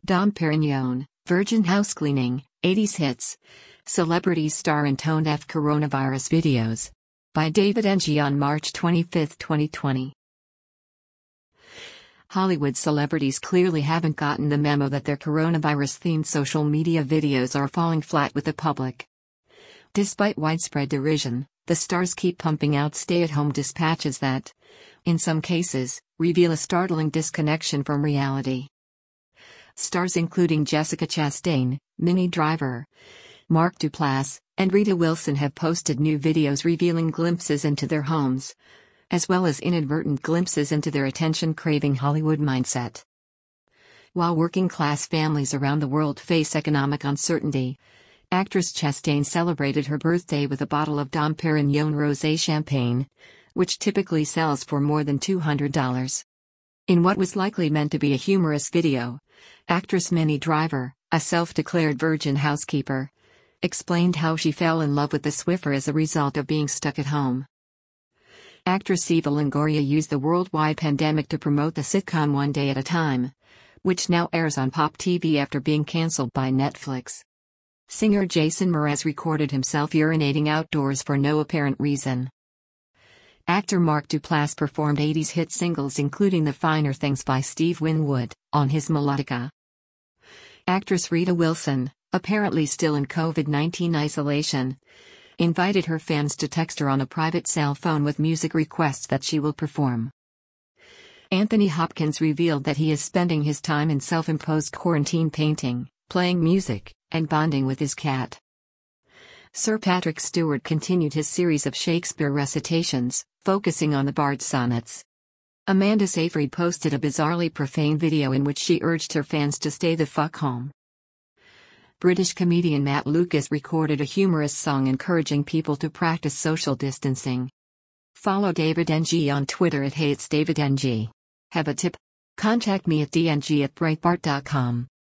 Dom Perignon, Virgin House Cleaning, 80s Hits. Celebrities star in Tone Deaf Coronavirus Videos. By David Ng on March 25, 2020. Hollywood celebrities clearly haven't gotten the memo that their coronavirus-themed social media videos are falling flat with the public. Despite widespread derision, the stars keep pumping out stay-at-home dispatches that, in some cases, reveal a startling disconnection from reality. Stars including Jessica Chastain, Minnie Driver, Mark Duplass, and Rita Wilson have posted new videos revealing glimpses into their homes, as well as inadvertent glimpses into their attention-craving Hollywood mindset. While working-class families around the world face economic uncertainty, actress Chastain celebrated her birthday with a bottle of Dom Perignon Rosé champagne, which typically sells for more than $200. In what was likely meant to be a humorous video, actress Minnie Driver, a self-declared virgin housekeeper, explained how she fell in love with the Swiffer as a result of being stuck at home. Actress Eva Longoria used the worldwide pandemic to promote the sitcom One Day at a Time, which now airs on Pop TV after being cancelled by Netflix. Singer Jason Mraz recorded himself urinating outdoors for no apparent reason. Actor Mark Duplass performed 80s hit singles including The Finer Things by Steve Winwood, on his Melodica. Actress Rita Wilson, apparently still in COVID-19 isolation, invited her fans to text her on a private cell phone with music requests that she will perform. Anthony Hopkins revealed that he is spending his time in self-imposed quarantine painting, playing music, and bonding with his cat. Sir Patrick Stewart continued his series of Shakespeare recitations, focusing on the Bard's sonnets. Amanda Seyfried posted a bizarrely profane video in which she urged her fans to stay the fuck home. British comedian Matt Lucas recorded a humorous song encouraging people to practice social distancing. Follow David Ng on Twitter at @HeyIt'sDavidNG. Have a tip? Contact me at dng@breitbart.com.